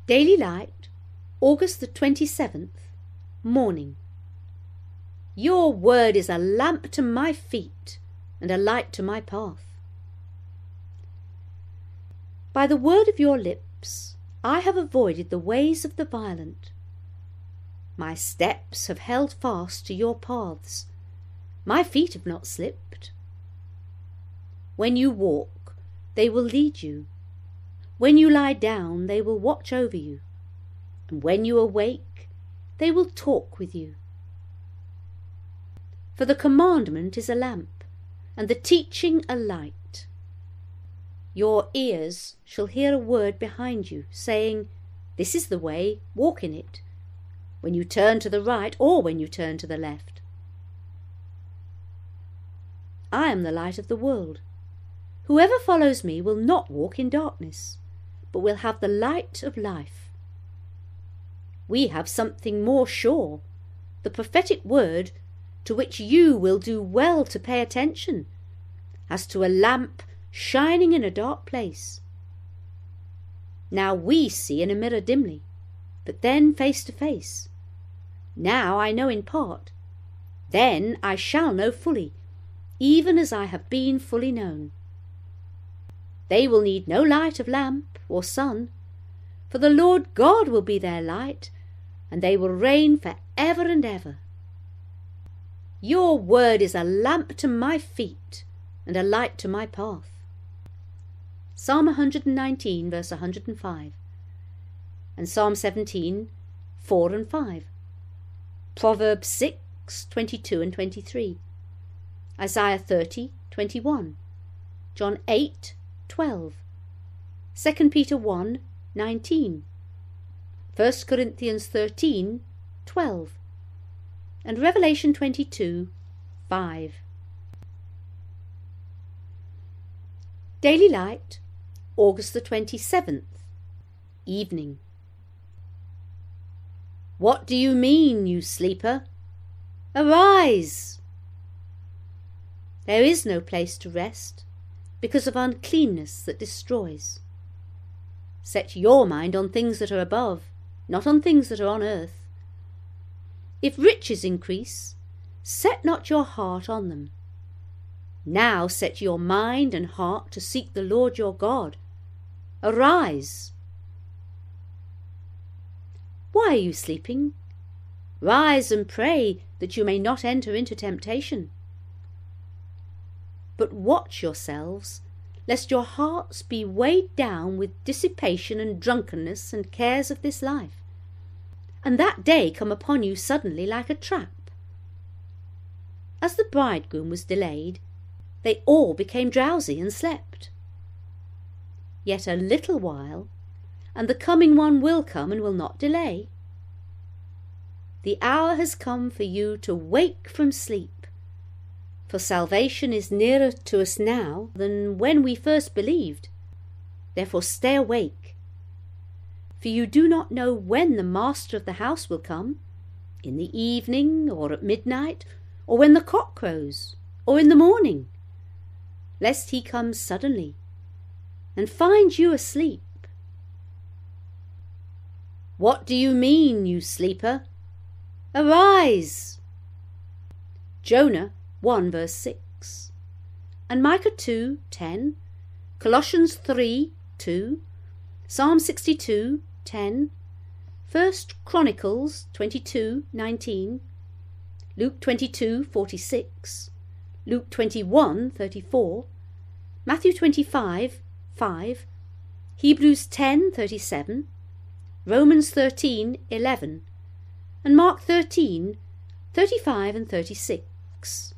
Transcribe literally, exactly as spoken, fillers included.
Daily Light, August the twenty-seventh, Morning. Your word is a lamp to my feet and a light to my path. By the word of your lips I have avoided the ways of the violent. My steps have held fast to your paths. My feet have not slipped. When you walk, they will lead you. When you lie down, they will watch over you. And when you awake, they will talk with you. For the commandment is a lamp, and the teaching a light. Your ears shall hear a word behind you, saying, This is the way, walk in it, when you turn to the right or when you turn to the left. I am the light of the world. Whoever follows me will not walk in darkness, but will have the light of life. We have something more sure, the prophetic word, to which you will do well to pay attention, as to a lamp shining in a dark place. Now we see in a mirror dimly, but then face to face. Now I know in part, then I shall know fully, even as I have been fully known. They will need no light of lamp or sun, for the Lord God will be their light, and they will reign for ever and ever. Your word is a lamp to my feet and a light to my path. Psalm one hundred nineteen, verse one hundred five, and Psalm seventeen, four and five. Proverbs six, twenty-two and twenty-three. Isaiah thirty, twenty-one. John eight, twelve. Second Peter one, nineteen. First Corinthians thirteen, twelve. And Revelation twenty-two, five. Daily Light, August the twenty-seventh, Evening. What do you mean, you sleeper? Arise! There is no place to rest, because of uncleanness that destroys. Set your mind on things that are above, not on things that are on earth. If riches increase, set not your heart on them. Now set your mind and heart to seek the Lord your God. Arise! Why are you sleeping? Rise and pray, that you may not enter into temptation. But watch yourselves, lest your hearts be weighed down with dissipation and drunkenness and cares of this life, and that day come upon you suddenly like a trap. As the bridegroom was delayed, they all became drowsy and slept. Yet a little while, and the coming one will come and will not delay. The hour has come for you to wake from sleep, for salvation is nearer to us now than when we first believed. Therefore stay awake, for you do not know when the master of the house will come, in the evening, or at midnight, or when the cock crows, or in the morning, lest he come suddenly and find you asleep. What do you mean, you sleeper? Arise! Jonah one verse six, and Micah two ten, Colossians three two, Psalm sixty-two ten, First Chronicles twenty-two nineteen, Luke twenty-two forty-six, Luke twenty-one thirty-four, Matthew twenty-five five, Hebrews ten thirty-seven, Romans thirteen eleven, and Mark thirteen thirty-five and thirty-six.